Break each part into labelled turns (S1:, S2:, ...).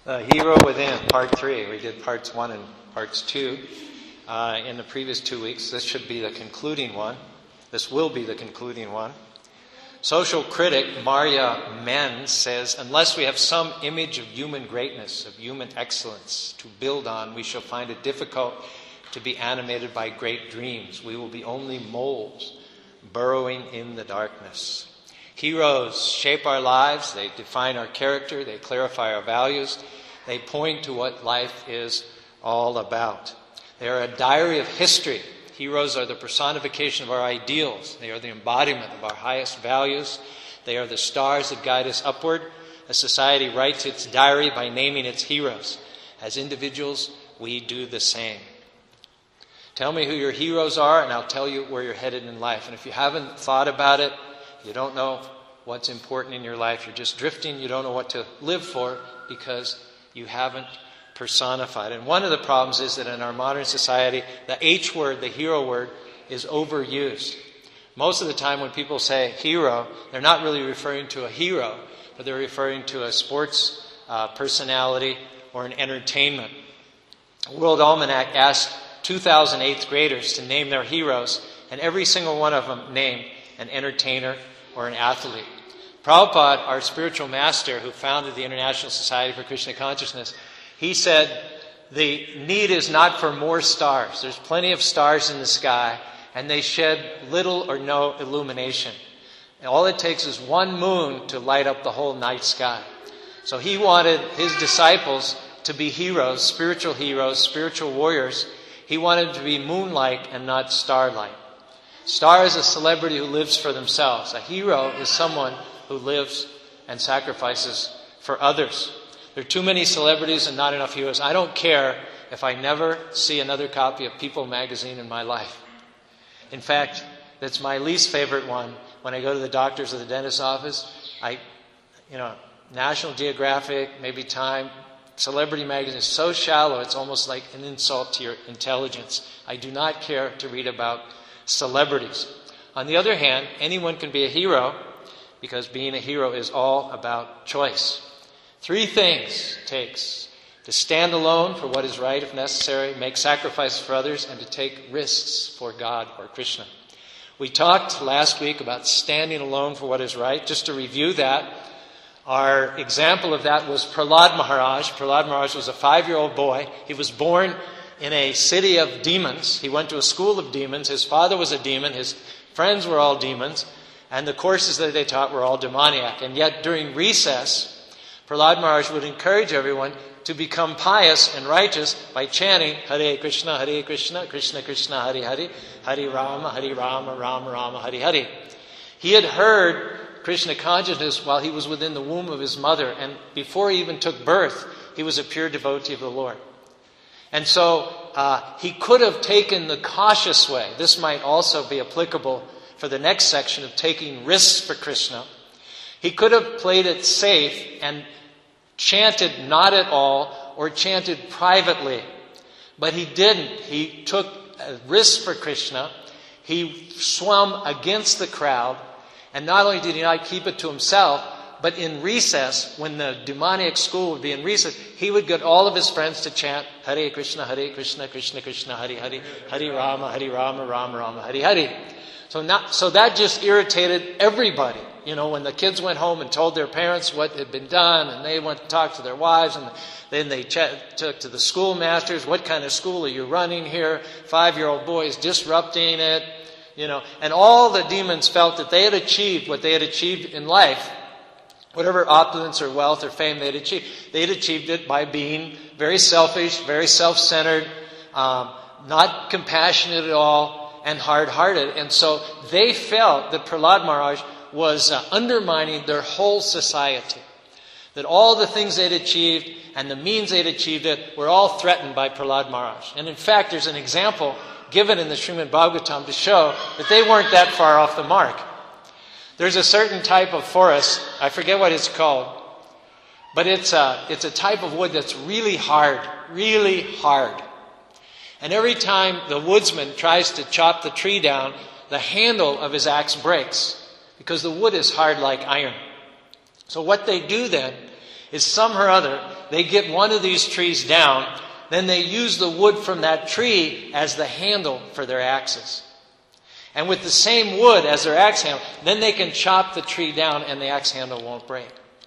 S1: The Hero Within, Part 3. We did Parts 1 and Parts 2 in the previous 2 weeks. This should be the concluding one. This will be the concluding one. Social critic Maria Menz says, unless we have some image of human greatness, of human excellence to build on, we shall find it difficult to be animated by great dreams. We will be only moles burrowing in the darkness. Heroes shape our lives. They define our character. They clarify our values. They point to what life is all about. They are a diary of history. Heroes are the personification of our ideals. They are the embodiment of our highest values. They are the stars that guide us upward. A society writes its diary by naming its heroes. As individuals, we do the same. Tell me who your heroes are, and I'll tell you where you're headed in life. And if you haven't thought about it, you don't know what's important in your life, you're just drifting, you don't know what to live for because you haven't personified. And one of the problems is that in our modern society, the H word, the hero word, is overused. Most of the time when people say hero, they're not really referring to a hero, but they're referring to a sports personality or an entertainment. World Almanac asked 2,000 eighth graders to name their heroes, and every single one of them named an entertainer or an athlete. Prabhupada, our spiritual master who founded the International Society for Krishna Consciousness, he said, the need is not for more stars. There's plenty of stars in the sky, and they shed little or no illumination. And all it takes is one moon to light up the whole night sky. So he wanted his disciples to be heroes, spiritual warriors. He wanted them to be moonlight and not starlight. Star is a celebrity who lives for themselves. A hero is someone who lives and sacrifices for others. There are too many celebrities and not enough heroes. I don't care if I never see another copy of People magazine in my life. In fact, that's my least favorite one. When I go to the doctor's or the dentist's office, National Geographic, maybe Time, Celebrity magazine is so shallow, it's almost like an insult to your intelligence. I do not care to read about celebrities. On the other hand, anyone can be a hero because being a hero is all about choice. 3 things it takes: to stand alone for what is right if necessary, make sacrifices for others, and to take risks for God or Krishna. We talked last week about standing alone for what is right. Just to review that, our example of that was Prahlad Maharaj. Prahlad Maharaj was a 5-year-old boy. He was born in a city of demons. He went to a school of demons. His father was a demon. His friends were all demons. And the courses that they taught were all demoniac. And yet during recess, Prahlad Maharaj would encourage everyone to become pious and righteous by chanting Hare Krishna, Krishna Krishna, Hare Hare, Hare Rama, Rama Rama, Hare Hare. He had heard Krishna consciousness while he was within the womb of his mother, and before he even took birth, he was a pure devotee of the Lord. And so he could have taken the cautious way. This might also be applicable for the next section of taking risks for Krishna. He could have played it safe and chanted not at all or chanted privately. But he didn't. He took a risk for Krishna. He swam against the crowd. And not only did he not keep it to himself, but in recess, when the demoniac school would be in recess, he would get all of his friends to chant Hare Krishna, Krishna Krishna, Hare Hare, Hare Rama, Rama Rama, Hare Hare. So that just irritated everybody. When the kids went home and told their parents what had been done, and they went to talk to their wives, and then they took to the schoolmasters, what kind of school are you running here? 5-year-old boy is disrupting it. And all the demons felt that they had achieved what they had achieved in life. Whatever opulence or wealth or fame they had achieved it by being very selfish, very self-centered, not compassionate at all, and hard-hearted. And so they felt that Prahlad Maharaj was undermining their whole society. That all the things they'd achieved and the means they'd achieved it were all threatened by Prahlad Maharaj. And in fact, there's an example given in the Srimad Bhagavatam to show that they weren't that far off the mark. There's a certain type of forest, I forget what it's called, but it's a type of wood that's really hard. And every time the woodsman tries to chop the tree down, the handle of his axe breaks because the wood is hard like iron. So what they do then is somehow or other, they get one of these trees down, then they use the wood from that tree as the handle for their axes. And with the same wood as their axe handle, then they can chop the tree down and the axe handle won't break.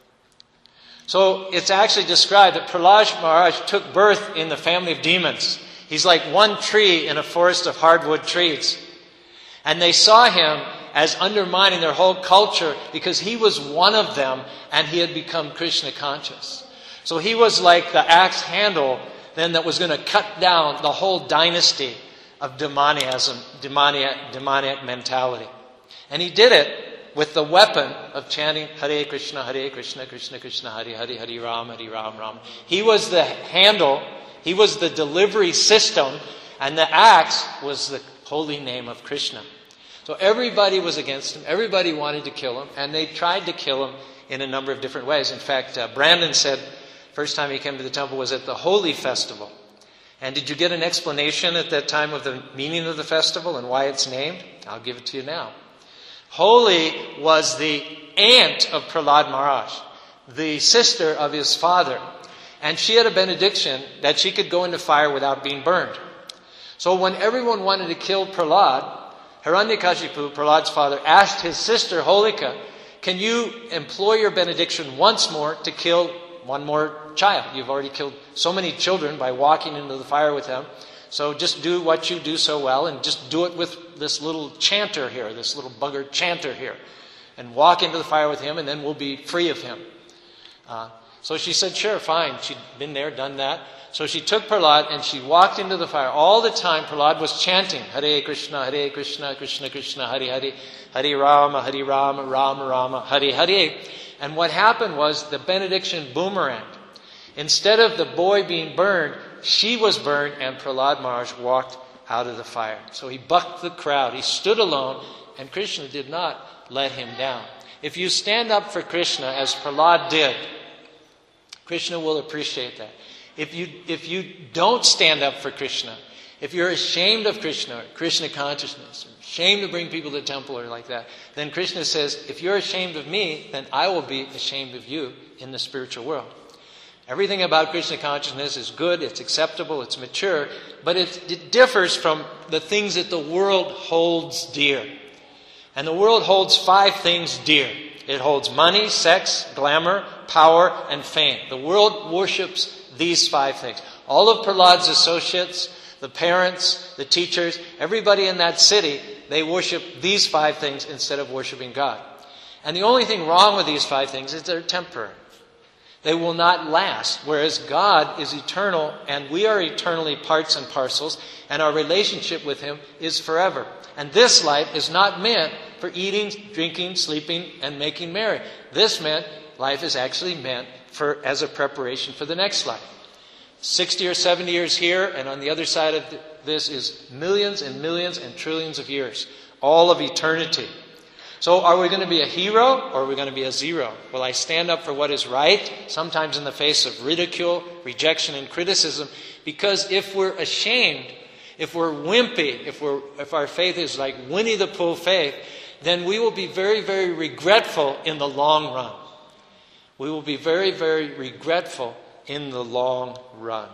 S1: So it's actually described that Prahlad Maharaj took birth in the family of demons. He's like one tree in a forest of hardwood trees. And they saw him as undermining their whole culture because he was one of them and he had become Krishna conscious. So he was like the axe handle then that was going to cut down the whole dynasty of demoniac mentality. And he did it with the weapon of chanting Hare Krishna, Krishna Krishna, Hare Hare, Hare Ram, Ram. He was the handle, he was the delivery system, and the axe was the holy name of Krishna. So everybody was against him, everybody wanted to kill him, and they tried to kill him in a number of different ways. In fact, Brandon said first time he came to the temple was at the Holy Festival. And did you get an explanation at that time of the meaning of the festival and why it's named? I'll give it to you now. Holy was the aunt of Prahlad Maharaj, the sister of his father. And she had a benediction that she could go into fire without being burned. So when everyone wanted to kill Prahlad, Hiranyakashipu, Prahlad's father, asked his sister Holika, can you employ your benediction once more to kill one more child? You've already killed so many children by walking into the fire with them. So just do what you do so well and just do it with this little chanter here, this little bugger chanter here. And walk into the fire with him and then we'll be free of him. So she said, sure, fine. She'd been there, done that. So she took Prahlad and she walked into the fire. All the time Prahlad was chanting, Hare Krishna, Krishna Krishna, Hare Hare, Hare Rama, Rama Rama, Hare Hare. And what happened was the benediction boomeranged. Instead of the boy being burned, she was burned and Prahlad Maharaj walked out of the fire. So he bucked the crowd. He stood alone and Krishna did not let him down. If you stand up for Krishna as Prahlad did, Krishna will appreciate that. If you don't stand up for Krishna, if you're ashamed of Krishna, Krishna consciousness, or ashamed to bring people to the temple or like that, then Krishna says, if you're ashamed of me, then I will be ashamed of you in the spiritual world. Everything about Krishna consciousness is good, it's acceptable, it's mature, but it differs from the things that the world holds dear. And the world holds 5 things dear. It holds money, sex, glamour, power, and fame. The world worships these 5 things. All of Prahlad's associates, the parents, the teachers, everybody in that city, they worship these 5 things instead of worshiping God. And the only thing wrong with these 5 things is they're temporary. They will not last, whereas God is eternal and we are eternally parts and parcels, and our relationship with Him is forever. And this life is not meant for eating, drinking, sleeping, and making merry. This life is actually meant as a preparation for the next life. 60 or 70 years here, and on the other side of this is millions and millions and trillions of years, all of eternity. So are we going to be a hero or are we going to be a zero? Will I stand up for what is right, sometimes in the face of ridicule, rejection, and criticism? Because if we're ashamed, if we're wimpy, if our faith is like Winnie the Pooh faith, then we will be very, very regretful in the long run. We will be very, very regretful in the long run.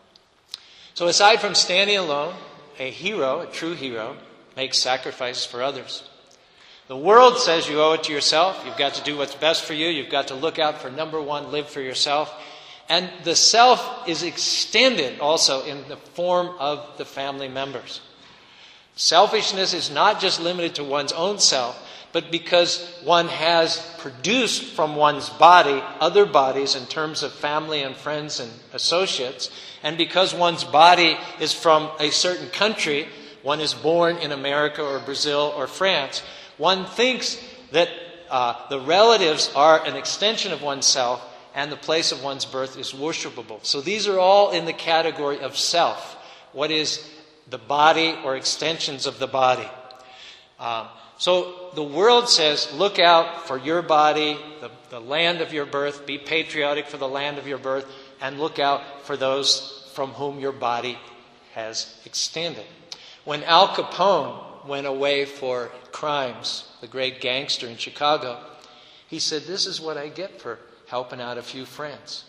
S1: So aside from standing alone, a hero, a true hero, makes sacrifices for others. The world says you owe it to yourself. You've got to do what's best for you. You've got to look out for number 1, live for yourself. And the self is extended also in the form of the family members. Selfishness is not just limited to one's own self, but because one has produced from one's body other bodies in terms of family and friends and associates, and because one's body is from a certain country, one is born in America or Brazil or France, one thinks that the relatives are an extension of oneself and the place of one's birth is worshipable. So these are all in the category of self. What is the body or extensions of the body? So the world says, look out for your body, the land of your birth, be patriotic for the land of your birth, and look out for those from whom your body has extended. When Al Capone went away for crimes, the great gangster in Chicago, he said, this is what I get for helping out a few friends.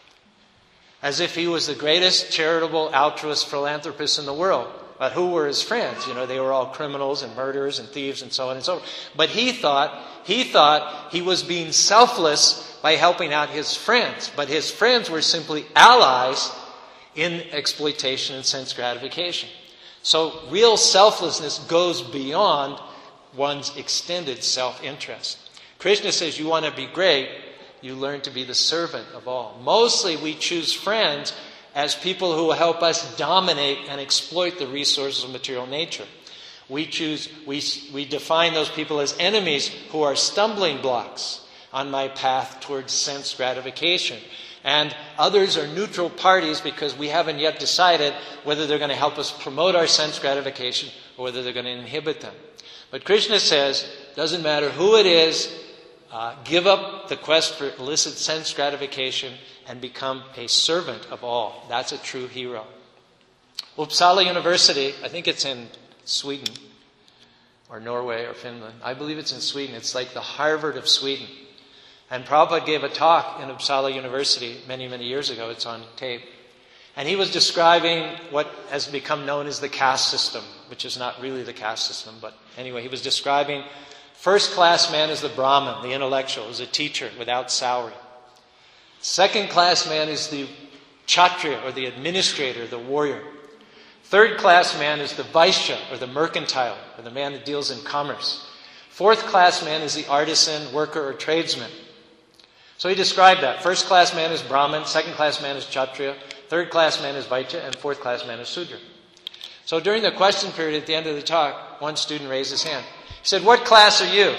S1: As if he was the greatest charitable, altruist philanthropist in the world. But who were his friends? They were all criminals and murderers and thieves and so on and so forth. But he thought he was being selfless by helping out his friends. But his friends were simply allies in exploitation and sense gratification. So real selflessness goes beyond one's extended self-interest. Krishna says you want to be great, you learn to be the servant of all. Mostly we choose friends as people who will help us dominate and exploit the resources of material nature. We define those people as enemies who are stumbling blocks on my path towards sense gratification. And others are neutral parties because we haven't yet decided whether they're going to help us promote our sense gratification or whether they're going to inhibit them. But Krishna says, doesn't matter who it is, give up the quest for illicit sense gratification and become a servant of all. That's a true hero. Uppsala University, I think it's in Sweden or Norway or Finland. I believe it's in Sweden. It's like the Harvard of Sweden. And Prabhupada gave a talk in Uppsala University many, many years ago. It's on tape. And he was describing what has become known as the caste system, which is not really the caste system. But anyway, he was describing first-class man is the Brahmin, the intellectual, is a teacher without salary. Second-class man is the Kshatriya, or the administrator, the warrior. Third-class man is the Vaishya, or the mercantile, or the man that deals in commerce. Fourth-class man is the artisan, worker, or tradesman. So he described that. First-class man is Brahmin, second-class man is Kshatriya, third-class man is Vaishya, and fourth-class man is Sudra. So during the question period at the end of the talk, one student raised his hand. He said, "What class are you?"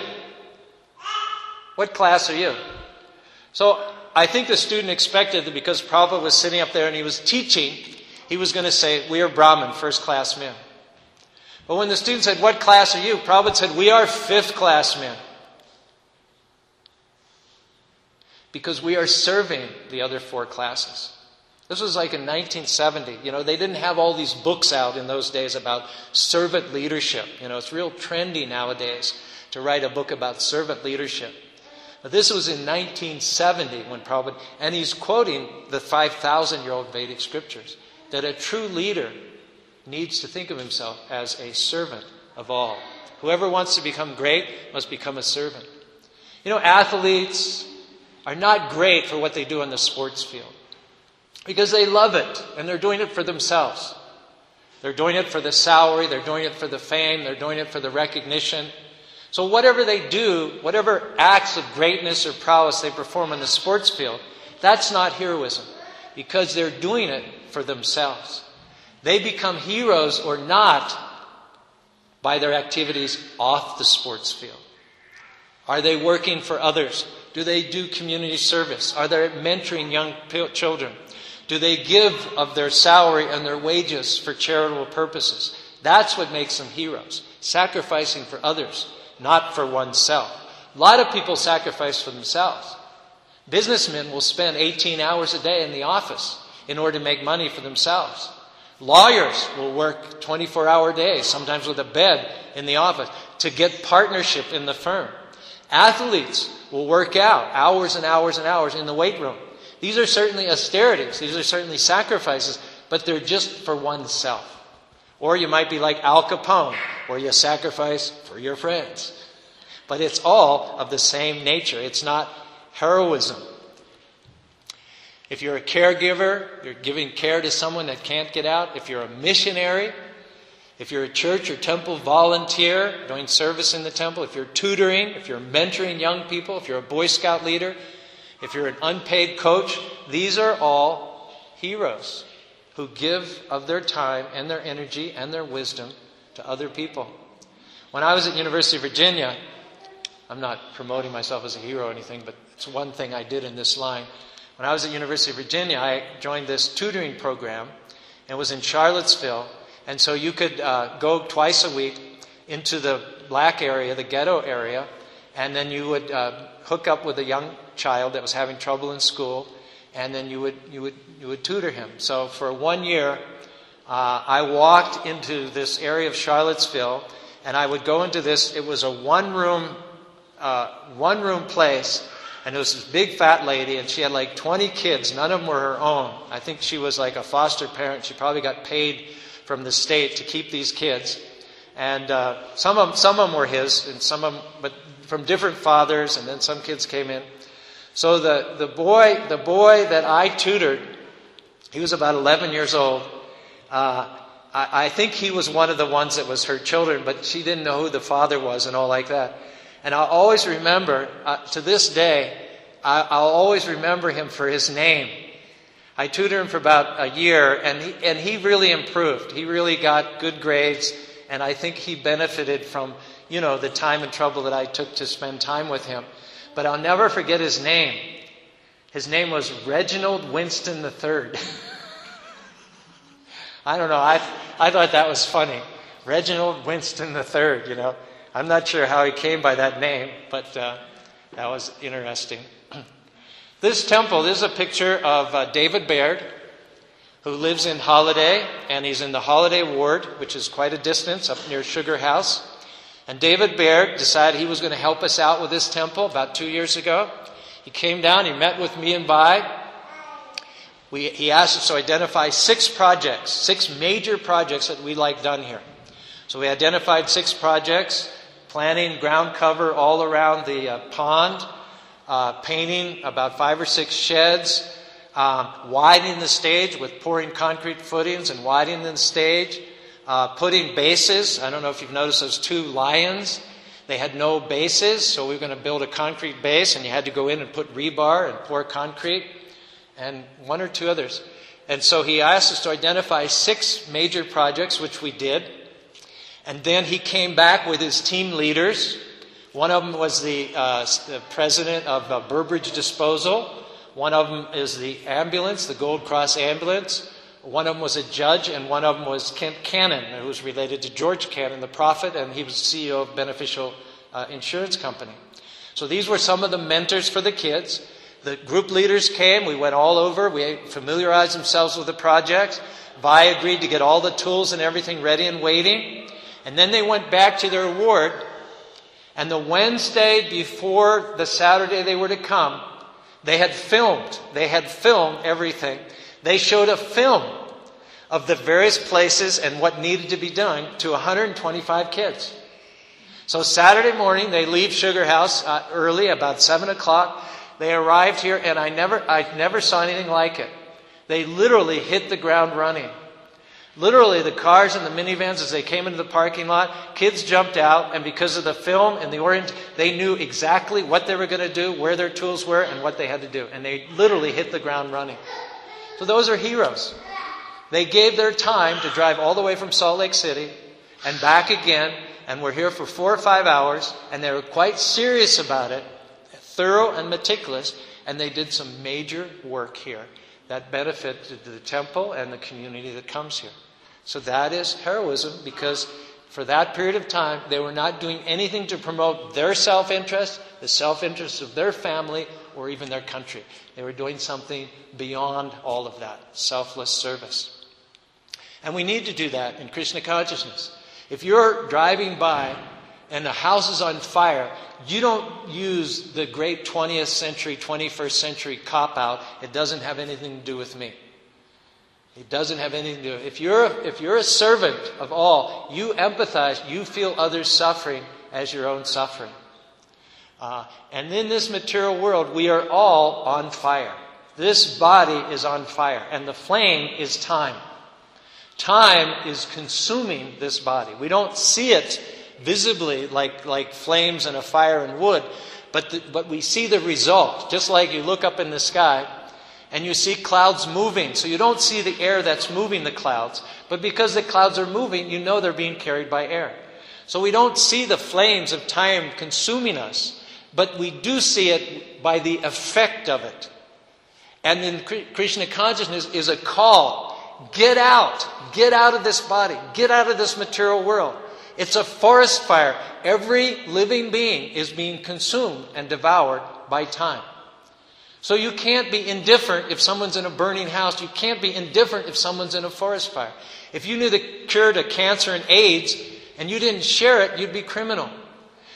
S1: What class are you? So I think the student expected that because Prabhupada was sitting up there and he was teaching, he was going to say, "We are Brahmin, first-class men." But when the student said, "What class are you?" Prabhupada said, "We are fifth-class men." Because we are serving the other four classes. This was like in 1970. They didn't have all these books out in those days about servant leadership. It's real trendy nowadays to write a book about servant leadership. But this was in 1970 when Prabhupada, and he's quoting the 5,000-year-old Vedic scriptures, that a true leader needs to think of himself as a servant of all. Whoever wants to become great must become a servant. Athletes are not great for what they do on the sports field because they love it and they're doing it for themselves. They're doing it for the salary, they're doing it for the fame, they're doing it for the recognition. So whatever they do, whatever acts of greatness or prowess they perform on the sports field, that's not heroism because they're doing it for themselves. They become heroes or not by their activities off the sports field. Are they working for others? Do they do community service? Are they mentoring young children? Do they give of their salary and their wages for charitable purposes? That's what makes them heroes. Sacrificing for others, not for oneself. A lot of people sacrifice for themselves. Businessmen will spend 18 hours a day in the office in order to make money for themselves. Lawyers will work 24-hour days, sometimes with a bed in the office, to get partnership in the firm. Athletes will work out hours and hours and hours in the weight room. These are certainly austerities. These are certainly sacrifices, but they're just for oneself. Or you might be like Al Capone, where you sacrifice for your friends. But it's all of the same nature. It's not heroism. If you're a caregiver, you're giving care to someone that can't get out. If you're a missionary, if you're a church or temple volunteer doing service in the temple, if you're tutoring, if you're mentoring young people, if you're a Boy Scout leader, if you're an unpaid coach, these are all heroes who give of their time and their energy and their wisdom to other people. When I was at University of Virginia, I'm not promoting myself as a hero or anything, but it's one thing I did in this line. When I was at University of Virginia, I joined this tutoring program and was in Charlottesville. And so you could go twice a week into the black area, the ghetto area, and then you would hook up with a young child that was having trouble in school, and then you would tutor him. So for 1 year, I walked into this area of Charlottesville, and I would go into this. It was a one-room place And it was this big fat lady, and she had like 20 kids. None of them were her own. I think she was like a foster parent. She probably got paid from the state to keep these kids. And some of them were his, and some of them, but from different fathers, and then some kids came in. So the boy that I tutored, he was about 11 years old. I think he was one of the ones that was her children, but she didn't know who the father was and all like that. And I'll always remember, to this day, I'll always remember him for his name. I tutored him for about a year, and he really improved. He really got good grades, and I think he benefited from, the time and trouble that I took to spend time with him. But I'll never forget his name. His name was Reginald Winston III. I don't know. I thought that was funny. Reginald Winston III, I'm not sure how he came by that name, but that was interesting. This temple, this is a picture of David Baird, who lives in Holiday, and he's in the Holiday Ward, which is quite a distance up near Sugar House. And David Baird decided he was going to help us out with this temple about 2 years ago. He came down, he met with me and Bai. He asked us to identify 6 major projects that we'd like done here. So we identified 6 projects: planting ground cover all around the pond, painting about 5 or 6 sheds, widening the stage with pouring concrete footings and widening the stage, putting bases. I don't know if you've noticed those 2 lions. They had no bases, so we were going to build a concrete base, and you had to go in and put rebar and pour concrete, and 1 or 2 others. And so he asked us to identify 6 major projects, which we did. And then he came back with his team leaders. One of them was the president of Burbridge Disposal. One of them is the ambulance, the Gold Cross ambulance. One of them was a judge, and one of them was Kent Cannon, who was related to George Cannon, the prophet, and he was CEO of Beneficial Insurance Company. So these were some of the mentors for the kids. The group leaders came. We went all over. We familiarized themselves with the project. Vi agreed to get all the tools and everything ready and waiting. And then they went back to their ward. And the Wednesday before the Saturday they were to come, they had filmed. They had filmed everything. They showed a film of the various places and what needed to be done to 125 kids. So Saturday morning, they leave Sugar House early, about 7 o'clock. They arrived here, and I never saw anything like it. They literally hit the ground running. Literally, the cars and the minivans, as they came into the parking lot, kids jumped out, and because of the film and the orange, they knew exactly what they were going to do, where their tools were, and what they had to do. And they literally hit the ground running. So those are heroes. They gave their time to drive all the way from Salt Lake City and back again, and were here for 4 or 5 hours, and they were quite serious about it, thorough and meticulous, and they did some major work here that benefited the temple and the community that comes here. So that is heroism, because for that period of time, they were not doing anything to promote their self-interest, the self-interest of their family, or even their country. They were doing something beyond all of that, selfless service. And we need to do that in Krishna consciousness. If you're driving by and the house is on fire, you don't use the great 20th century, 21st century cop-out, it doesn't have anything to do with me. It doesn't have anything to do. If you're a servant of all, you empathize, you feel others' suffering as your own suffering. And in this material world, we are all on fire. This body is on fire, and the flame is time. Time is consuming this body. We don't see it visibly like flames and a fire and wood, but we see the result. Just like you look up in the sky and you see clouds moving. So you don't see the air that's moving the clouds, but because the clouds are moving, you know they're being carried by air. So we don't see the flames of time consuming us, but we do see it by the effect of it. And then Krishna consciousness is a call. Get out of this body, get out of this material world. It's a forest fire. Every living being is being consumed and devoured by time. So you can't be indifferent if someone's in a burning house. You can't be indifferent if someone's in a forest fire. If you knew the cure to cancer and AIDS and you didn't share it, you'd be criminal.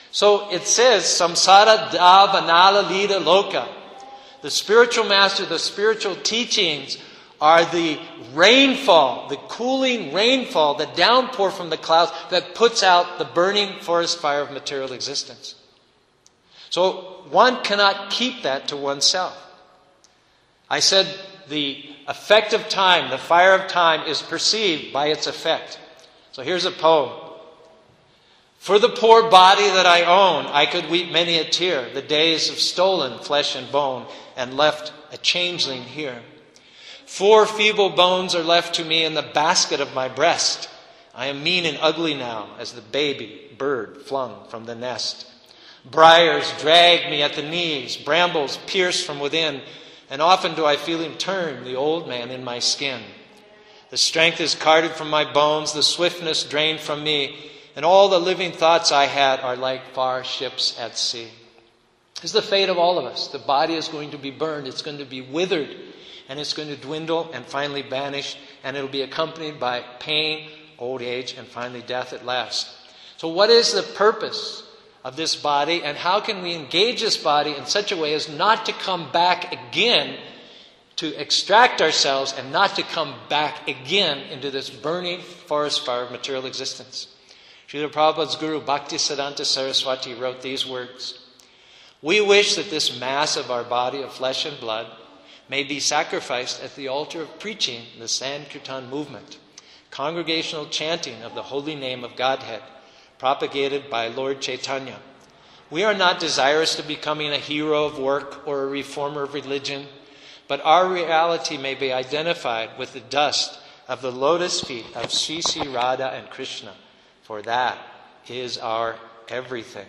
S1: So it says, samsara davanala lida loka. The spiritual master, the spiritual teachings are the rainfall, the cooling rainfall, the downpour from the clouds that puts out the burning forest fire of material existence. So one cannot keep that to oneself. I said the effect of time, the fire of time, is perceived by its effect. So here's a poem. For the poor body that I own, I could weep many a tear. The days have stolen flesh and bone and left a changeling here. 4 feeble bones are left to me in the basket of my breast. I am mean and ugly now as the baby bird flung from the nest. Briars drag me at the knees, brambles pierce from within, and often do I feel him turn, the old man in my skin. The strength is carted from my bones, the swiftness drained from me, and all the living thoughts I had are like far ships at sea. This is the fate of all of us. The body is going to be burned, it's going to be withered, and it's going to dwindle and finally vanish, and it'll be accompanied by pain, old age, and finally death at last. So what is the purpose of this body, and how can we engage this body in such a way as not to come back again, to extract ourselves and not to come back again into this burning forest fire of material existence? Srila Prabhupada's Guru Bhaktisiddhanta Saraswati wrote these words. We wish that this mass of our body of flesh and blood may be sacrificed at the altar of preaching the Sankirtan movement, congregational chanting of the holy name of Godhead, propagated by Lord Chaitanya. We are not desirous to becoming a hero of work or a reformer of religion, but our reality may be identified with the dust of the lotus feet of Sri Sri Radha and Krishna, for that is our everything.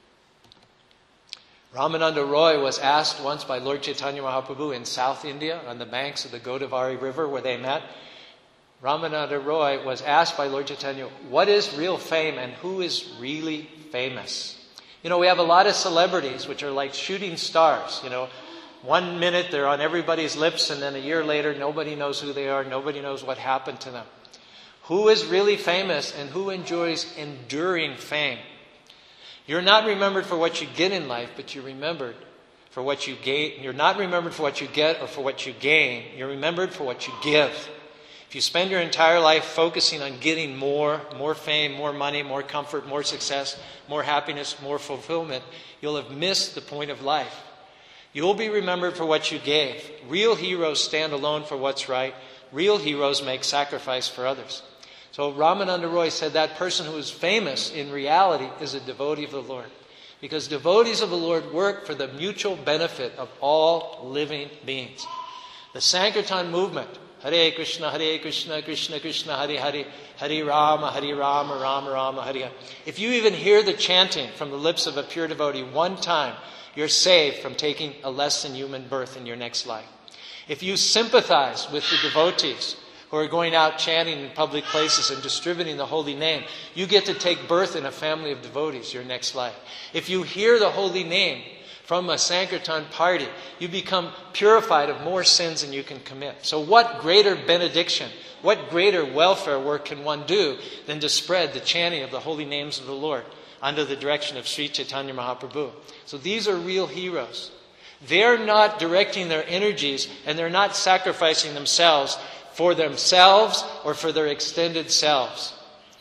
S1: Ramananda Roy was asked once by Lord Chaitanya Mahaprabhu in South India on the banks of the Godavari River where they met. Ramananda Roy was asked by Lord Chaitanya, what is real fame and who is really famous? You know, we have a lot of celebrities which are like shooting stars. You know, 1 minute they're on everybody's lips and then a year later nobody knows who they are, nobody knows what happened to them. Who is really famous and who enjoys enduring fame? You're not remembered for what you get in life, but you're remembered for what you gain. You're not remembered for what you get or for what you gain. You're remembered for what you give. If you spend your entire life focusing on getting more fame, more money, more comfort, more success, more happiness, more fulfillment, you'll have missed the point of life. You'll be remembered for what you gave. Real heroes stand alone for what's right. Real heroes make sacrifice for others. So Ramananda Roy said that person who is famous in reality is a devotee of the Lord. Because devotees of the Lord work for the mutual benefit of all living beings. The Sankirtan movement, Hare Krishna, Krishna Krishna, Hare Hare, Hare Rama, Rama Rama, Hare Hare. If you even hear the chanting from the lips of a pure devotee one time, you're saved from taking a less than human birth in your next life. If you sympathize with the devotees who are going out chanting in public places and distributing the holy name, you get to take birth in a family of devotees your next life. If you hear the holy name from a Sankirtan party, you become purified of more sins than you can commit. So what greater benediction, what greater welfare work can one do than to spread the chanting of the holy names of the Lord under the direction of Sri Chaitanya Mahaprabhu? So these are real heroes. They're not directing their energies and they're not sacrificing themselves for themselves or for their extended selves.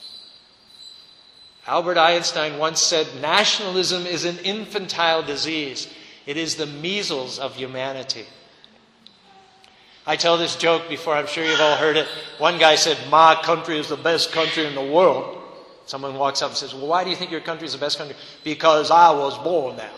S1: Albert Einstein once said, nationalism is an infantile disease. It is the measles of humanity. I tell this joke before, I'm sure you've all heard it. One guy said, my country is the best country in the world. Someone walks up and says, well, why do you think your country is the best country? Because I was born there.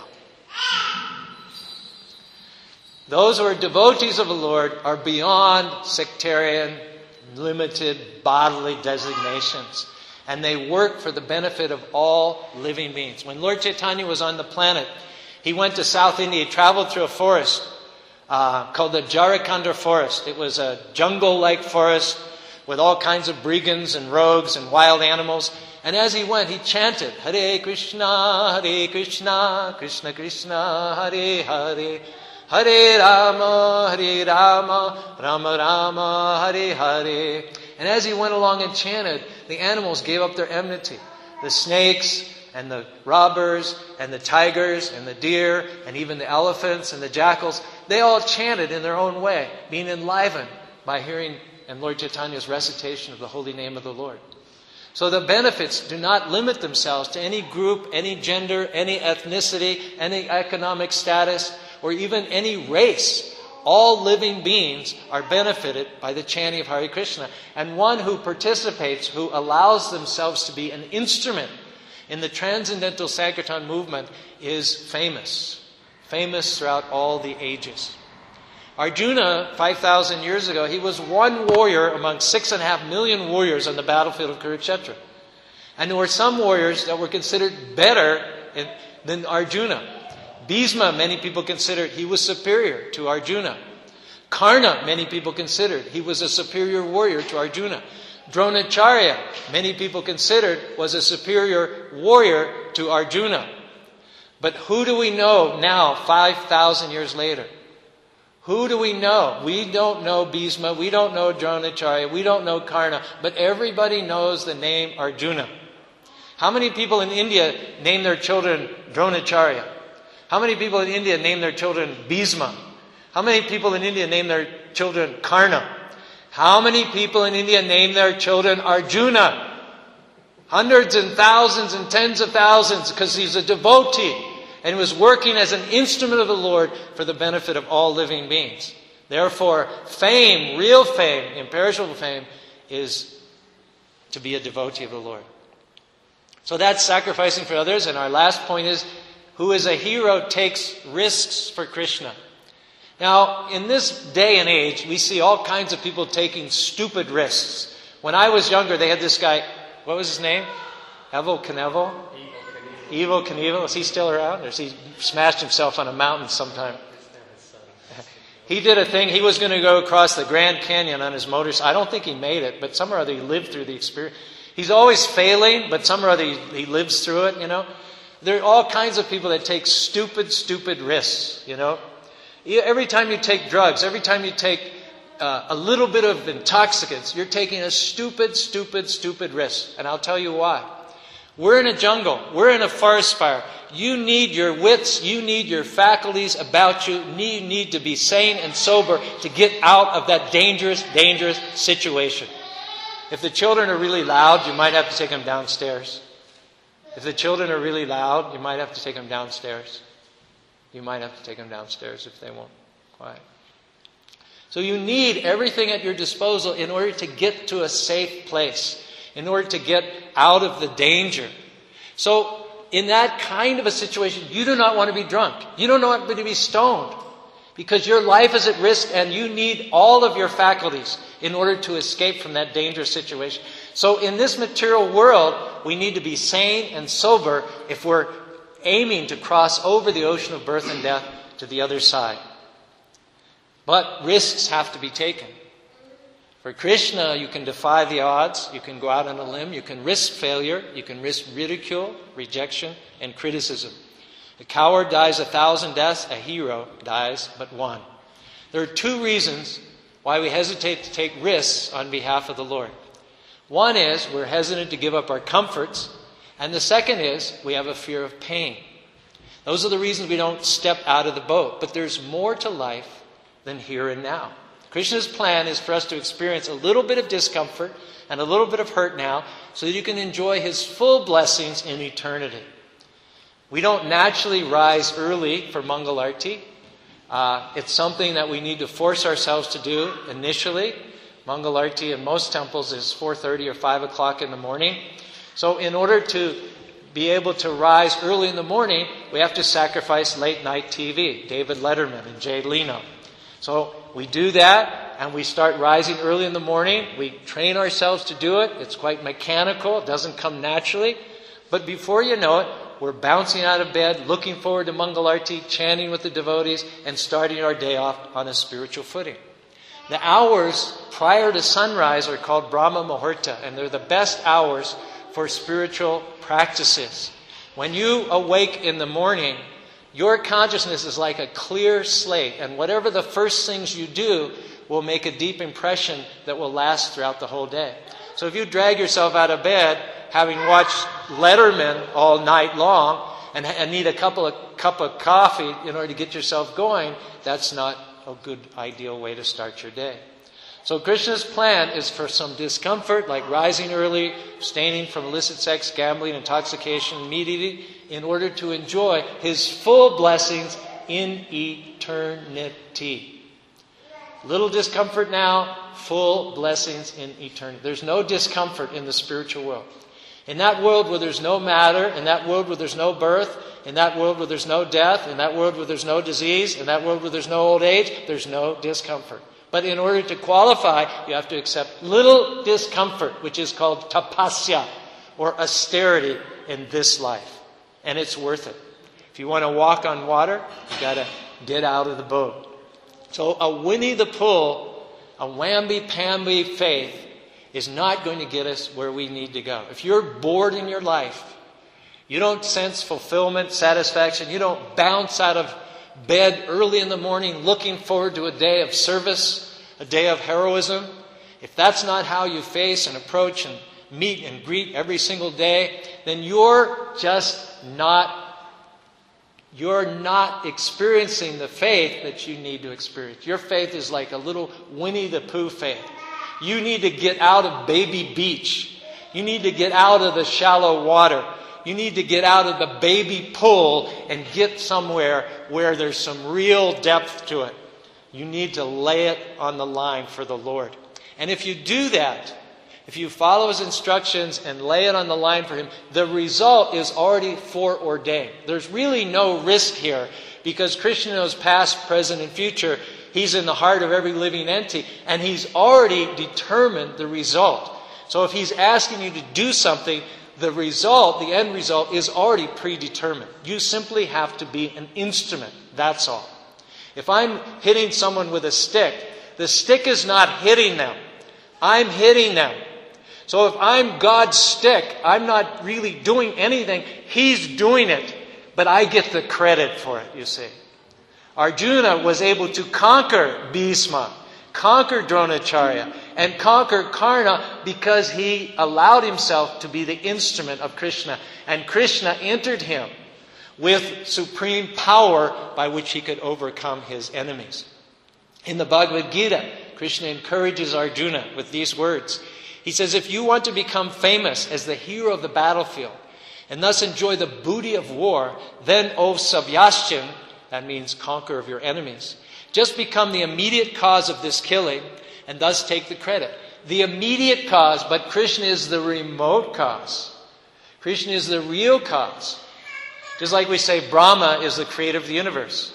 S1: Those who are devotees of the Lord are beyond sectarian, limited bodily designations. And they work for the benefit of all living beings. When Lord Chaitanya was on the planet, he went to South India. He traveled through a forest called the Jharikanda forest. It was a jungle-like forest with all kinds of brigands and rogues and wild animals. And as he went, he chanted, Hare Krishna, Krishna Krishna, Hare Hare. Hare Rama, Rama Rama, Hare Hare. And as he went along and chanted, the animals gave up their enmity. The snakes, and the robbers and the tigers and the deer and even the elephants and the jackals, they all chanted in their own way, being enlivened by hearing and Lord Chaitanya's recitation of the holy name of the Lord. So the benefits do not limit themselves to any group, any gender, any ethnicity, any economic status, or even any race. All living beings are benefited by the chanting of Hare Krishna. And one who participates, who allows themselves to be an instrument in the Transcendental Sankirtan movement is famous. Famous throughout all the ages. Arjuna, 5,000 years ago, he was one warrior among 6.5 million warriors on the battlefield of Kurukshetra. And there were some warriors that were considered better than Arjuna. Bhisma, many people considered he was superior to Arjuna. Karna, many people considered he was a superior warrior to Arjuna. Dronacharya, many people considered was a superior warrior to Arjuna. But who do we know now, 5,000 years later? Who do we know? We don't know Bhisma, we don't know Dronacharya, we don't know Karna, but everybody knows the name Arjuna. How many people in India name their children Dronacharya? How many people in India name their children Bhisma? How many people in India name their children Karna? How many people in India name their children Arjuna? Hundreds and thousands and tens of thousands, because he's a devotee and was working as an instrument of the Lord for the benefit of all living beings. Therefore, fame, real fame, imperishable fame, is to be a devotee of the Lord. So that's sacrificing for others. And our last point is, who is a hero takes risks for Krishna. Now, in this day and age, we see all kinds of people taking stupid risks. When I was younger, they had this guy, what was his name? Evel Knievel? Evel Knievel. Is he still around? Or has he smashed himself on a mountain sometime? He did a thing. He was going to go across the Grand Canyon on his motorcycle. I don't think he made it, but somehow or other he lived through the experience. He's always failing, but somehow or other he lives through it, you know. There are all kinds of people that take stupid risks, you know. Every time you take drugs, every time you take a little bit of intoxicants, you're taking a stupid risk. And I'll tell you why. We're in a jungle. We're in a forest fire. You need your wits. You need your faculties about you. You need to be sane and sober to get out of that dangerous situation. If the children are really loud, you might have to take them downstairs. If the children are really loud, you might have to take them downstairs. You might have to take them downstairs if they won't quiet. So you need everything at your disposal in order to get to a safe place, in order to get out of the danger. So in that kind of a situation, you do not want to be drunk. You don't want to be stoned, because your life is at risk and you need all of your faculties in order to escape from that dangerous situation. So in this material world, we need to be sane and sober if we're aiming to cross over the ocean of birth and death to the other side. But risks have to be taken. For Krishna, you can defy the odds, you can go out on a limb, you can risk failure, you can risk ridicule, rejection, and criticism. A coward dies 1,000 deaths, a hero dies but one. There are two reasons why we hesitate to take risks on behalf of the Lord. One is we're hesitant to give up our comforts, and the second is we have a fear of pain. Those are the reasons we don't step out of the boat. But there's more to life than here and now. Krishna's plan is for us to experience a little bit of discomfort and a little bit of hurt now so that you can enjoy His full blessings in eternity. We don't naturally rise early for Mangal Arti. It's something that we need to force ourselves to do initially. Mangal Arti in most temples is 4:30 or 5 o'clock in the morning. So in order to be able to rise early in the morning, we have to sacrifice late night TV, David Letterman and Jay Leno. So we do that, and we start rising early in the morning. We train ourselves to do it. It's quite mechanical. It doesn't come naturally. But before you know it, we're bouncing out of bed, looking forward to Mangal Arti, chanting with the devotees, and starting our day off on a spiritual footing. The hours prior to sunrise are called Brahma Muhurta, and they're the best hours for spiritual practices. When you awake in the morning, your consciousness is like a clear slate, and whatever the first things you do will make a deep impression that will last throughout the whole day. So if you drag yourself out of bed having watched Letterman all night long and need a cup of coffee in order to get yourself going, that's not a good, ideal way to start your day. So Krishna's plan is for some discomfort, like rising early, abstaining from illicit sex, gambling, intoxication, meat eating, in order to enjoy his full blessings in eternity. Little discomfort now, full blessings in eternity. There's no discomfort in the spiritual world. In that world where there's no matter, in that world where there's no birth, in that world where there's no death, in that world where there's no disease, in that world where there's no old age, there's no discomfort. But in order to qualify, you have to accept little discomfort, which is called tapasya, or austerity in this life. And it's worth it. If you want to walk on water, you got to get out of the boat. So a Winnie the Pooh, a whamby-pamby faith is not going to get us where we need to go. If you're bored in your life, you don't sense fulfillment, satisfaction, you don't bounce out of bed early in the morning looking forward to a day of service, a day of heroism, if that's not how you face and approach and meet and greet every single day, then you're not experiencing the faith that you need to experience. Your faith is like a little Winnie the Pooh faith. You need to get out of baby beach. You need to get out of the shallow water. You need to get out of the baby pool and get somewhere where there's some real depth to it. You need to lay it on the line for the Lord. And if you do that, if you follow his instructions and lay it on the line for him, the result is already foreordained. There's really no risk here because Krishna knows past, present, and future. He's in the heart of every living entity, and he's already determined the result. So if he's asking you to do something, the result, the end result, is already predetermined. You simply have to be an instrument. That's all. If I'm hitting someone with a stick, the stick is not hitting them. I'm hitting them. So if I'm God's stick, I'm not really doing anything. He's doing it. But I get the credit for it, you see. Arjuna was able to conquer Bhisma, conquer Dronacharya, and conquer Karna because he allowed himself to be the instrument of Krishna. And Krishna entered him with supreme power by which he could overcome his enemies. In the Bhagavad Gita, Krishna encourages Arjuna with these words. He says, if you want to become famous as the hero of the battlefield and thus enjoy the booty of war, then, O Savyastin, that means conqueror of your enemies, just become the immediate cause of this killing and thus take the credit. The immediate cause, but Krishna is the remote cause. Krishna is the real cause. Just like we say Brahma is the creator of the universe.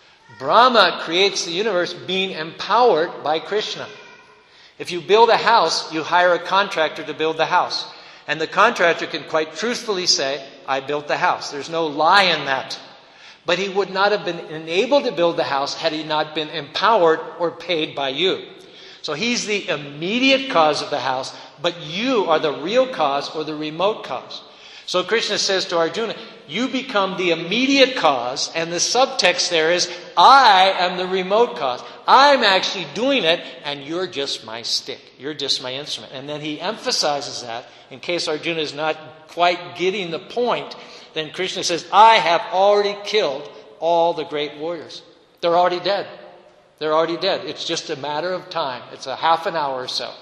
S1: Brahma creates the universe being empowered by Krishna. If you build a house, you hire a contractor to build the house. And the contractor can quite truthfully say, I built the house. There's no lie in that. But he would not have been enabled to build the house had he not been empowered or paid by you. So he's the immediate cause of the house, but you are the real cause or the remote cause. So Krishna says to Arjuna, you become the immediate cause, and the subtext there is, I am the remote cause. I'm actually doing it, and you're just my stick. You're just my instrument. And then he emphasizes that, in case Arjuna is not quite getting the point, then Krishna says, I have already killed all the great warriors. They're already dead. They're already dead. It's just a matter of time. It's a half an hour or so.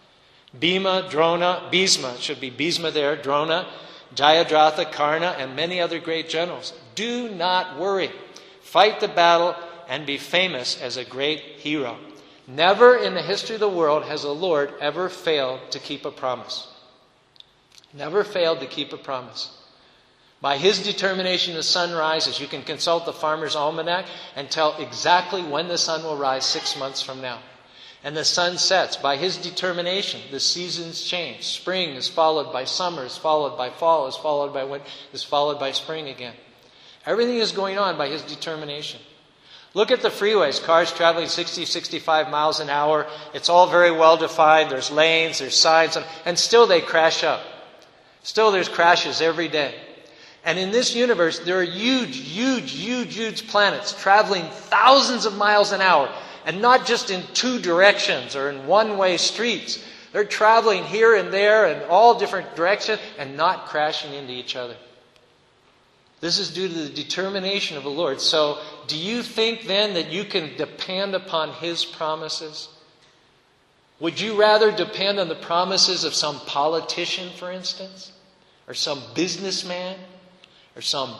S1: Bhisma, should be Bhisma there, Drona, Jayadratha, Karna, and many other great generals. Do not worry. Fight the battle and be famous as a great hero. Never in the history of the world has the Lord ever failed to keep a promise. Never failed to keep a promise. By his determination, the sun rises. You can consult the Farmer's Almanac and tell exactly when the sun will rise 6 months from now. And the sun sets. By his determination, the seasons change. Spring is followed by summer, is followed by fall, is followed by winter, is followed by spring again. Everything is going on by his determination. Look at the freeways. Cars traveling 60, 65 miles an hour. It's all very well defined. There's lanes, there's signs, and still they crash up. Still there's crashes every day. And in this universe, there are huge planets traveling thousands of miles an hour. And not just in two directions or in one-way streets, They're traveling here and there in all different directions and not crashing into each other. This is due to the determination of the Lord. So, do you think then that you can depend upon His promises? Would you rather depend on the promises of some politician, for instance? Or some businessman? Or some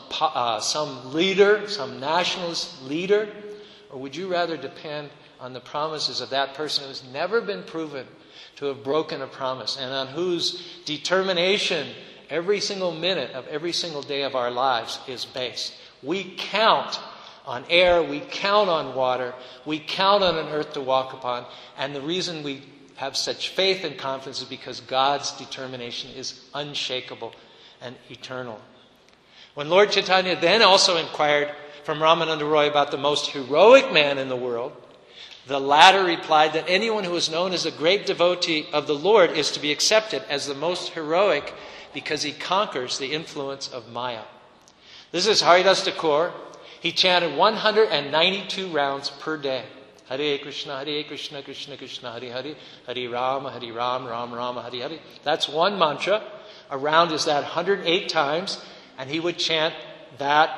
S1: leader, some nationalist leader? Or would you rather depend on the promises of that person who's never been proven to have broken a promise and on whose determination every single minute of every single day of our lives is based? We count on air, we count on water, we count on an earth to walk upon, and the reason we have such faith and confidence is because God's determination is unshakable and eternal. When Lord Chaitanya then also inquired from Ramananda Roy about the most heroic man in the world, the latter replied that anyone who is known as a great devotee of the Lord is to be accepted as the most heroic because he conquers the influence of Maya. This is Haridas Thakur. He chanted 192 rounds per day. Hare Krishna, Krishna Krishna, Hare Hare, Hare Rama, Ram Rama, Hare Hare. That's one mantra. A round is that 108 times, and he would chant that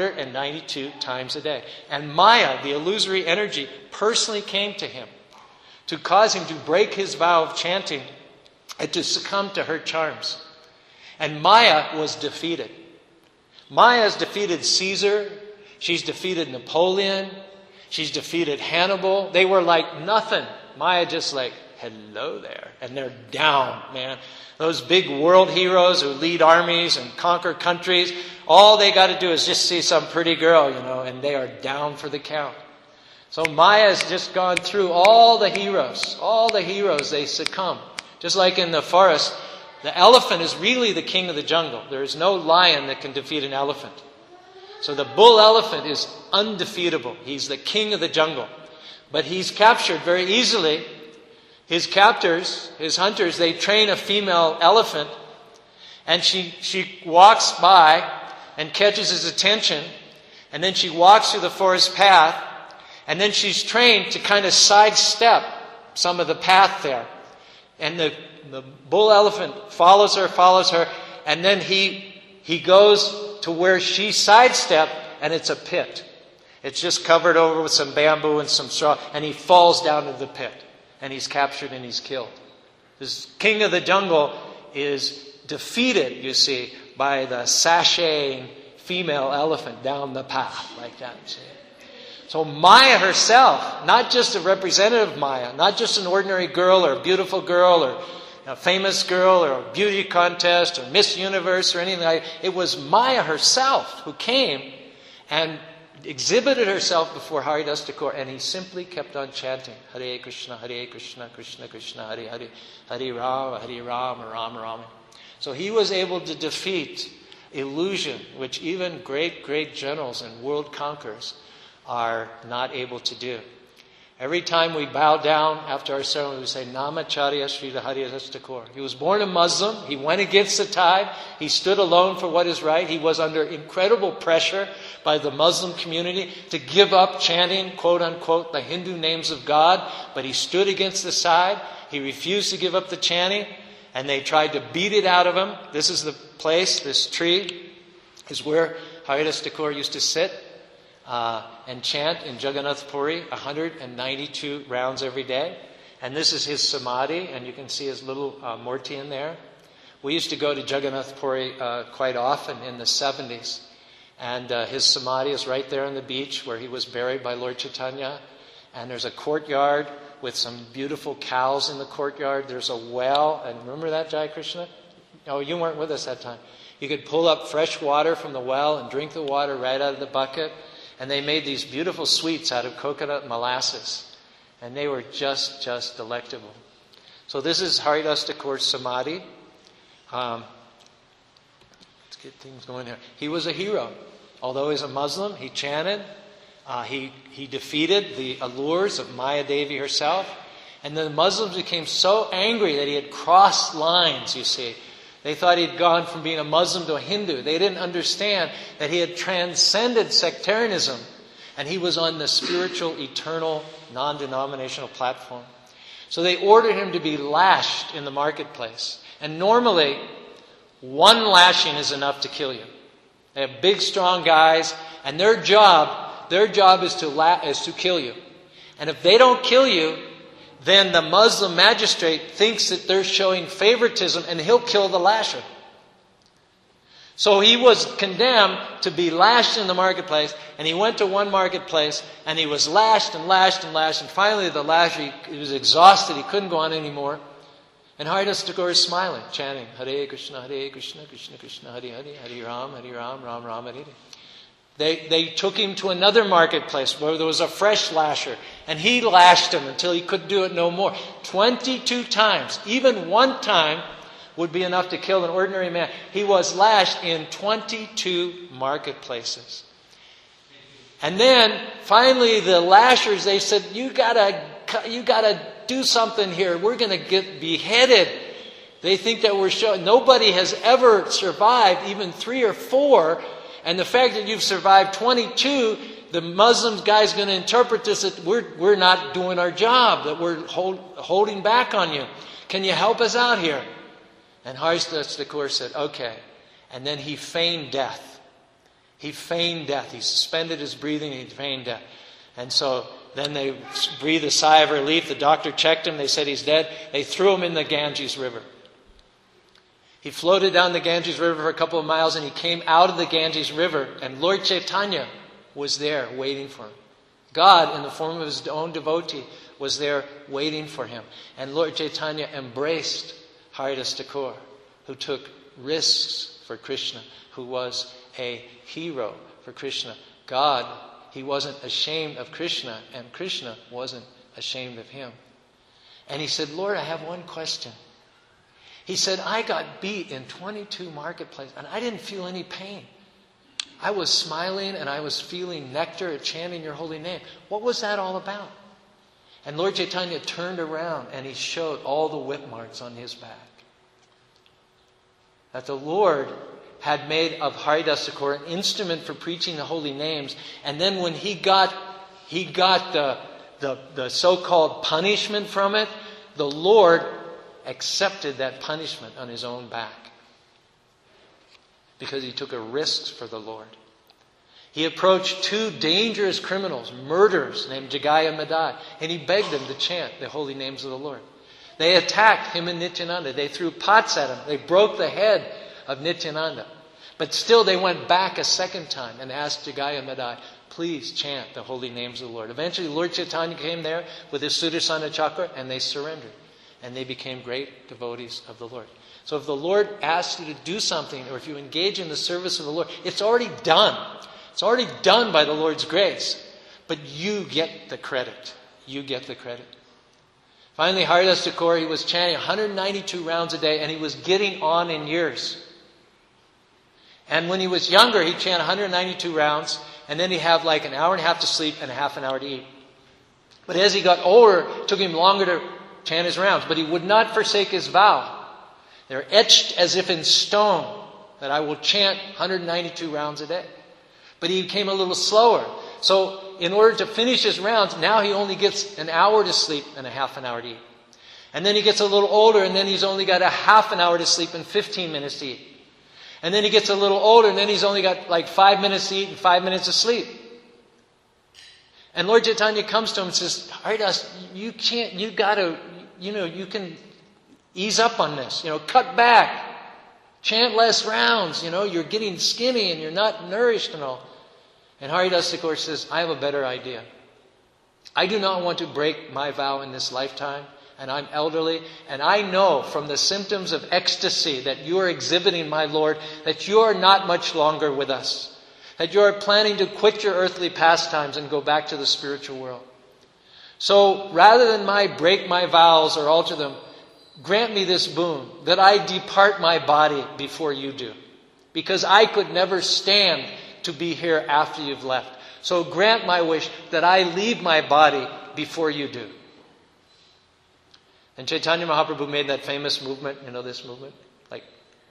S1: 192 times a day. And Maya, the illusory energy, personally came to him to cause him to break his vow of chanting and to succumb to her charms. And Maya was defeated. Maya has defeated Caesar. She's defeated Napoleon. She's defeated Hannibal. They were like nothing. Maya just like, hello there. And they're down, man. Those big world heroes who lead armies and conquer countries, all they got to do is just see some pretty girl, and they are down for the count. So Maya has just gone through all the heroes, they succumb. Just like in the forest, the elephant is really the king of the jungle. There is no lion that can defeat an elephant. So the bull elephant is undefeatable. He's the king of the jungle. But he's captured very easily. His captors, his hunters, they train a female elephant, and she walks by and catches his attention, and then she walks through the forest path, and then she's trained to kind of sidestep some of the path there. And the bull elephant follows her, and then he goes to where she sidestepped, and it's a pit. It's just covered over with some bamboo and some straw, and he falls down into the pit. And he's captured and he's killed. This king of the jungle is defeated, you see, by the sashaying female elephant down the path, like that, you see. So Maya herself, not just a representative Maya, not just an ordinary girl or a beautiful girl or a famous girl or a beauty contest or Miss Universe or anything like that. It was Maya herself who came and exhibited herself before Haridas Thakur, and he simply kept on chanting Hare Krishna, Krishna Krishna, Hare Hare, Hare Rama, Rama Rama. So he was able to defeat illusion, which even great generals and world conquerors are not able to do. Every time we bow down after our ceremony, we say, Namacharya Sri Haridas Thakur. He was born a Muslim. He went against the tide. He stood alone for what is right. He was under incredible pressure by the Muslim community to give up chanting, quote unquote, the Hindu names of God. But he stood against the tide. He refused to give up the chanting. And they tried to beat it out of him. This is the place, this tree, is where Haridas Thakur used to sit and chant in Jagannath Puri 192 rounds every day. And this is his samadhi, and you can see his little murti in there. We used to go to Jagannath Puri quite often in the 70s. And his samadhi is right there on the beach where he was buried by Lord Chaitanya. And there's a courtyard with some beautiful cows in the courtyard. There's a well. And remember that, Jai Krishna? Oh, you weren't with us that time. You could pull up fresh water from the well and drink the water right out of the bucket. And they made these beautiful sweets out of coconut molasses. And they were just delectable. So this is Haridas Thakur's samadhi. Let's get things going here. He was a hero. Although he's a Muslim, he chanted. He defeated the allures of Maya Devi herself. And the Muslims became so angry that he had crossed lines, you see. They thought he'd gone from being a Muslim to a Hindu. They didn't understand that he had transcended sectarianism and he was on the spiritual, eternal, non-denominational platform. So they ordered him to be lashed in the marketplace. And normally, one lashing is enough to kill you. They have big, strong guys, and their job is to kill you. And if they don't kill you, then the Muslim magistrate thinks that they're showing favoritism, and he'll kill the lasher. So he was condemned to be lashed in the marketplace, and he went to one marketplace, and he was lashed and lashed and lashed, and finally the lasher, he was exhausted, he couldn't go on anymore. And Haridas Thakur is smiling, chanting, Hare Krishna, Krishna Krishna, Hare Hare, Hare Ram, Ram Ram, Hare Hare. They took him to another marketplace where there was a fresh lasher, and he lashed him until he could do it no more. 22 times, even one time, would be enough to kill an ordinary man. He was lashed in 22 marketplaces. And then, finally, the lashers, they said, you gotta do something here. We're going to get beheaded. They think that we're showing, nobody has ever survived even 3 or 4. And the fact that you've survived 22, the Muslim guy's going to interpret this that we're not doing our job, that we're holding back on you. Can you help us out here? And Haridas Thakur said, okay. And then he feigned death. He feigned death. He suspended his breathing and he feigned death. And so then they breathed a sigh of relief. The doctor checked him. They said he's dead. They threw him in the Ganges River. He floated down the Ganges River for a couple of miles, and he came out of the Ganges River, and Lord Chaitanya was there waiting for him. God, in the form of his own devotee, was there waiting for him. And Lord Chaitanya embraced Haridas Thakur, who took risks for Krishna, who was a hero for Krishna. God, he wasn't ashamed of Krishna, and Krishna wasn't ashamed of him. And he said, Lord, I have one question. He said, I got beat in 22 marketplaces, and I didn't feel any pain. I was smiling, and I was feeling nectar, chanting your holy name. What was that all about? And Lord Chaitanya turned around, and he showed all the whip marks on his back. That the Lord had made of Haridas Thakur an instrument for preaching the holy names, and then when he got the so-called punishment from it, the Lord accepted that punishment on his own back because he took a risk for the Lord. He approached 2 dangerous criminals, murderers, named Jagai and Madai, and he begged them to chant the holy names of the Lord. They attacked him and Nityananda. They threw pots at him. They broke the head of Nityananda. But still they went back a second time and asked Jagai and Madai, please chant the holy names of the Lord. Eventually Lord Chaitanya came there with his Sudarsana Chakra, and they surrendered. And they became great devotees of the Lord. So if the Lord asks you to do something, or if you engage in the service of the Lord, it's already done. It's already done by the Lord's grace. But you get the credit. You get the credit. Finally, Haridas Thakur, he was chanting 192 rounds a day, and he was getting on in years. And when he was younger, he'd chant 192 rounds, and then he'd have like an hour and a half to sleep and a half an hour to eat. But as he got older, it took him longer to chant his rounds, but he would not forsake his vow. They're etched as if in stone that I will chant 192 rounds a day. But he became a little slower. So in order to finish his rounds, now he only gets an hour to sleep and a half an hour to eat. And then he gets a little older, and then he's only got a half an hour to sleep and 15 minutes to eat. And then he gets a little older, and then he's only got like 5 minutes to eat and 5 minutes to sleep. And Lord Chaitanya comes to him and says, Haridas, you can ease up on this. Cut back. Chant less rounds. You're getting skinny and you're not nourished and all. And Haridas Thakur says, I have a better idea. I do not want to break my vow in this lifetime, and I'm elderly, and I know from the symptoms of ecstasy that you are exhibiting, my Lord, that you are not much longer with us. That you are planning to quit your earthly pastimes and go back to the spiritual world. So rather than break my vows or alter them, grant me this boon, that I depart my body before you do. Because I could never stand to be here after you've left. So grant my wish that I leave my body before you do. And Chaitanya Mahaprabhu made that famous movement, this movement? Like,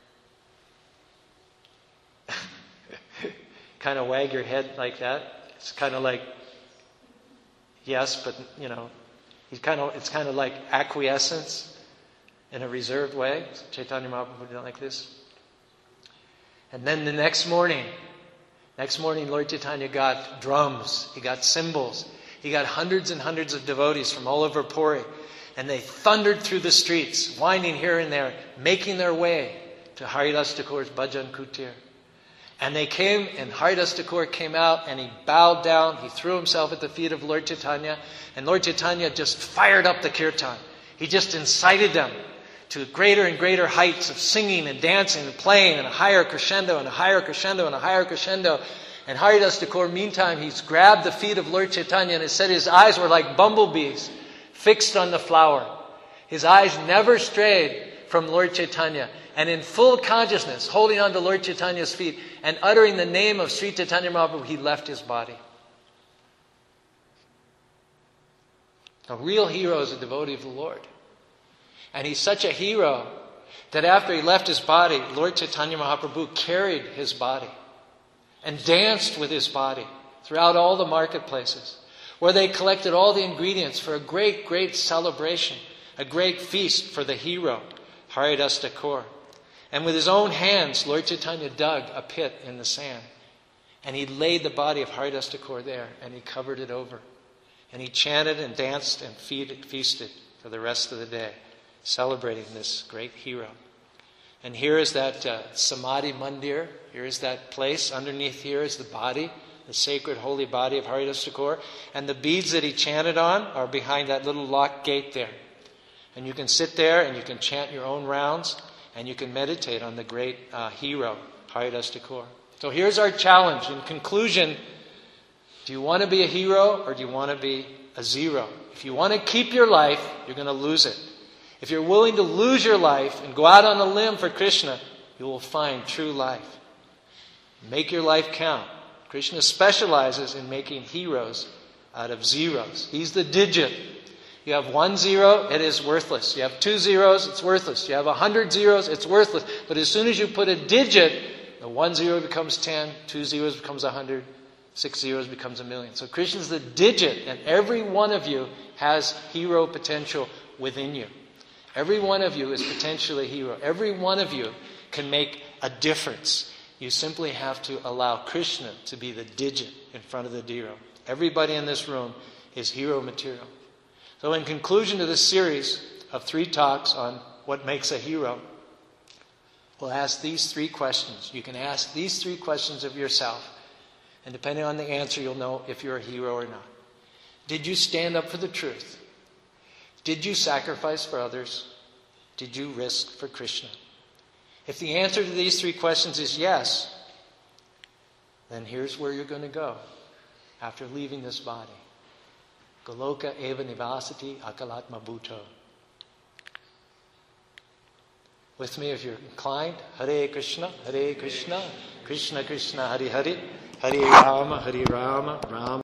S1: kind of wag your head like that. It's kind of like, yes, but, It's kind of like acquiescence in a reserved way. So Chaitanya Mahaprabhu did it like this. And then the next morning, Lord Chaitanya got drums, he got cymbals, he got hundreds and hundreds of devotees from all over Puri, and they thundered through the streets, winding here and there, making their way to Haridas Thakur's Bhajan Kutir. And they came, and Haridas Thakur came out, and he bowed down, he threw himself at the feet of Lord Chaitanya, and Lord Chaitanya just fired up the kirtan. He just incited them to greater and greater heights of singing and dancing and playing, and a higher crescendo and a higher crescendo and a higher crescendo. And Haridas Thakur, meantime, he's grabbed the feet of Lord Chaitanya, and it said his eyes were like bumblebees fixed on the flower. His eyes never strayed from Lord Chaitanya. And in full consciousness, holding on to Lord Chaitanya's feet and uttering the name of Sri Chaitanya Mahaprabhu, he left his body. A real hero is a devotee of the Lord. And he's such a hero that after he left his body, Lord Chaitanya Mahaprabhu carried his body and danced with his body throughout all the marketplaces, where they collected all the ingredients for a great, great celebration, a great feast for the hero, Haridas Thakur. And with his own hands, Lord Chaitanya dug a pit in the sand. And he laid the body of Haridas Thakur there, and he covered it over. And he chanted and danced and feasted for the rest of the day, celebrating this great hero. And here is that Samadhi Mandir. Here is that place. Underneath here is the body, the sacred holy body of Haridas Thakur. And the beads that he chanted on are behind that little locked gate there. And you can sit there and you can chant your own rounds. And you can meditate on the great hero, Haridas Thakur. So here's our challenge. In conclusion, do you want to be a hero or do you want to be a zero? If you want to keep your life, you're going to lose it. If you're willing to lose your life and go out on a limb for Krishna, you will find true life. Make your life count. Krishna specializes in making heroes out of zeros. He's the digit. You have 1 0, it is worthless. You have 2 zeros, it's worthless. You have 100 zeros, it's worthless. But as soon as you put a digit, the 1 0 becomes 10, 2 zeros becomes 100, 6 zeros becomes 1,000,000. So Krishna's the digit, and every one of you has hero potential within you. Every one of you is potentially a hero. Every one of you can make a difference. You simply have to allow Krishna to be the digit in front of the zero. Everybody in this room is hero material. So in conclusion to this series of 3 talks on what makes a hero, we'll ask these 3 questions. You can ask these 3 questions of yourself. And depending on the answer, you'll know if you're a hero or not. Did you stand up for the truth? Did you sacrifice for others? Did you risk for Krishna? If the answer to these 3 questions is yes, then here's where you're going to go after leaving this body. Goloka eva nivasati akalatma bhuto. With me if you're inclined. Hare Krishna, Krishna Krishna, Hare Hare, Hare Rama, Rama